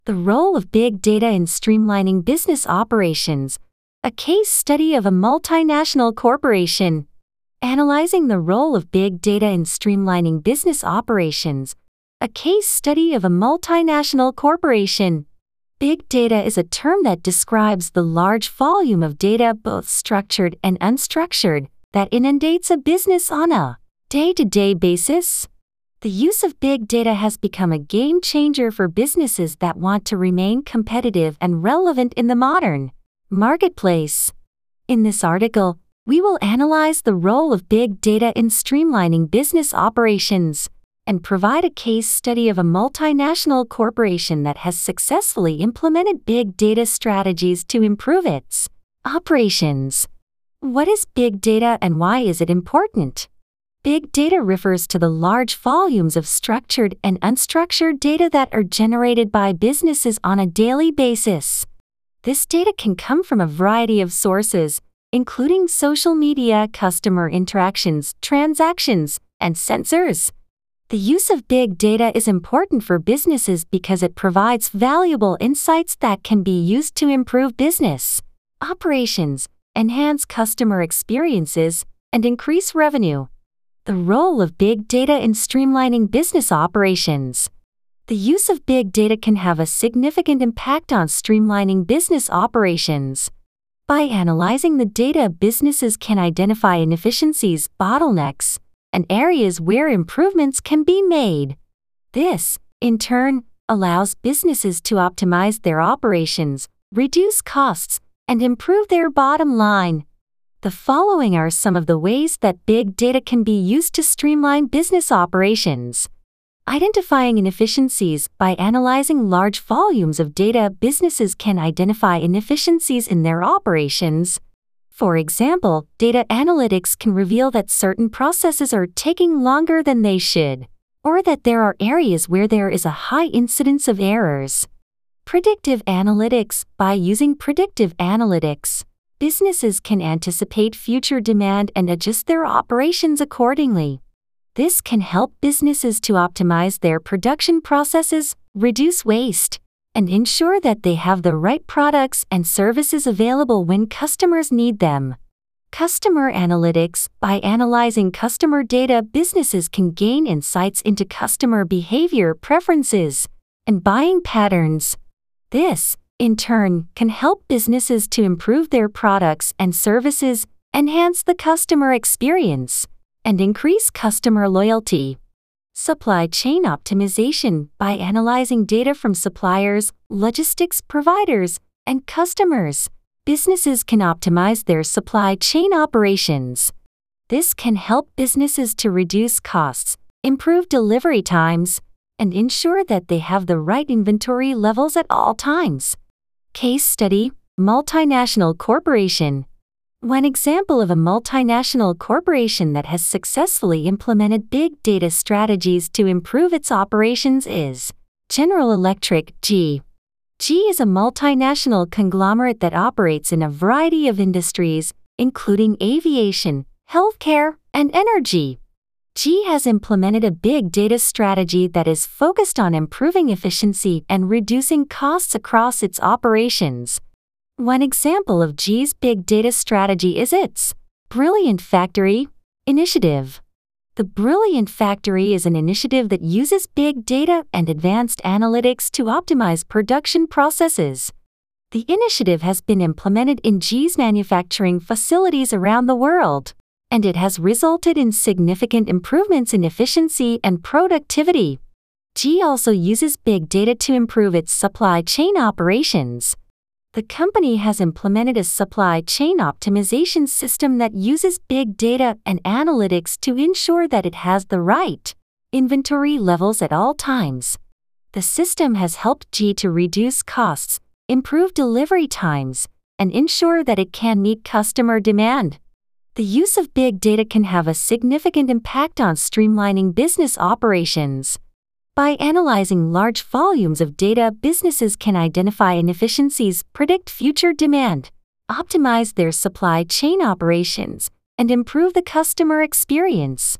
The role of big data in streamlining business operations. A case study of a multinational corporation. Analyzing the role of big data in streamlining business operations. A case study of a multinational corporation. Big data is a term that describes the large volume of data, both structured and unstructured, that inundates a business on a day-to-day basis. The use of big data has become a game changer for businesses that want to remain competitive and relevant in the modern marketplace. In this article, we will analyze the role of big data in streamlining business operations and provide a case study of a multinational corporation that has successfully implemented big data strategies to improve its operations. What is big data and why is it important? Big data refers to the large volumes of structured and unstructured data that are generated by businesses on a daily basis. This data can come from a variety of sources, including social media, customer interactions, transactions, and sensors. The use of big data is important for businesses because it provides valuable insights that can be used to improve business operations, enhance customer experiences, and increase revenue. The role of big data in streamlining business operations. The use of big data can have a significant impact on streamlining business operations. By analyzing the data, businesses can identify inefficiencies, bottlenecks, and areas where improvements can be made. This, in turn, allows businesses to optimize their operations, reduce costs, and improve their bottom line. The following are some of the ways that big data can be used to streamline business operations. Identifying inefficiencies. By analyzing large volumes of data, businesses can identify inefficiencies in their operations. For example, data analytics can reveal that certain processes are taking longer than they should, or that there are areas where there is a high incidence of errors. Predictive analytics. By using predictive analytics, businesses can anticipate future demand and adjust their operations accordingly. This can help businesses to optimize their production processes, reduce waste, and ensure that they have the right products and services available when customers need them. Customer analytics. By analyzing customer data, businesses can gain insights into customer behavior, preferences, and buying patterns. This, in turn, can help businesses to improve their products and services, enhance the customer experience, and increase customer loyalty. Supply chain optimization. By analyzing data from suppliers, logistics providers, and customers, businesses can optimize their supply chain operations. This can help businesses to reduce costs, improve delivery times, and ensure that they have the right inventory levels at all times. Case study: multinational corporation. One example of a multinational corporation that has successfully implemented big data strategies to improve its operations is General Electric, GE. GE is a multinational conglomerate that operates in a variety of industries, including aviation, healthcare, and energy. GE has implemented a big data strategy that is focused on improving efficiency and reducing costs across its operations. One example of GE's big data strategy is its Brilliant Factory initiative. The Brilliant Factory is an initiative that uses big data and advanced analytics to optimize production processes. The initiative has been implemented in GE's manufacturing facilities around the world, and it has resulted in significant improvements in efficiency and productivity. GE also uses big data to improve its supply chain operations. The company has implemented a supply chain optimization system that uses big data and analytics to ensure that it has the right inventory levels at all times. The system has helped GE to reduce costs, improve delivery times, and ensure that it can meet customer demand. The use of big data can have a significant impact on streamlining business operations. By analyzing large volumes of data, businesses can identify inefficiencies, predict future demand, optimize their supply chain operations, and improve the customer experience.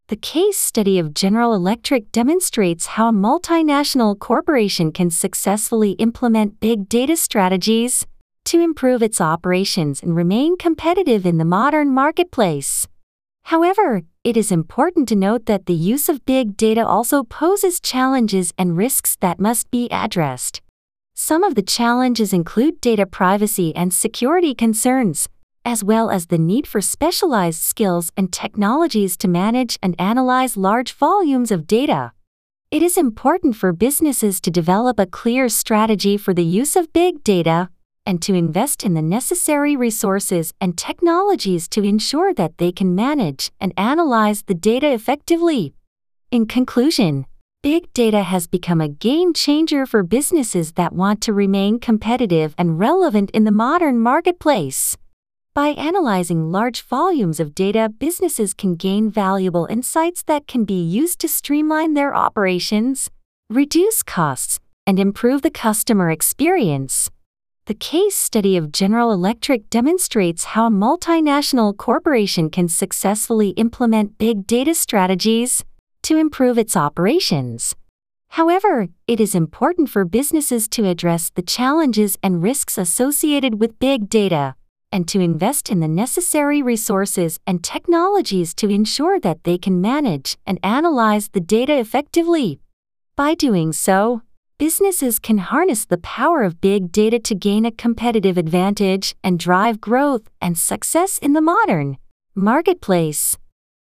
The case study of General Electric demonstrates how a multinational corporation can successfully implement big data strategies to improve its operations and remain competitive in the modern marketplace. However, it is important to note that the use of big data also poses challenges and risks that must be addressed. Some of the challenges include data privacy and security concerns, as well as the need for specialized skills and technologies to manage and analyze large volumes of data. It is important for businesses to develop a clear strategy for the use of big data and to invest in the necessary resources and technologies to ensure that they can manage and analyze the data effectively. In conclusion, big data has become a game changer for businesses that want to remain competitive and relevant in the modern marketplace. By analyzing large volumes of data, businesses can gain valuable insights that can be used to streamline their operations, reduce costs, and improve the customer experience. The case study of General Electric demonstrates how a multinational corporation can successfully implement big data strategies to improve its operations. However, it is important for businesses to address the challenges and risks associated with big data and to invest in the necessary resources and technologies to ensure that they can manage and analyze the data effectively. By doing so, businesses can harness the power of big data to gain a competitive advantage and drive growth and success in the modern marketplace.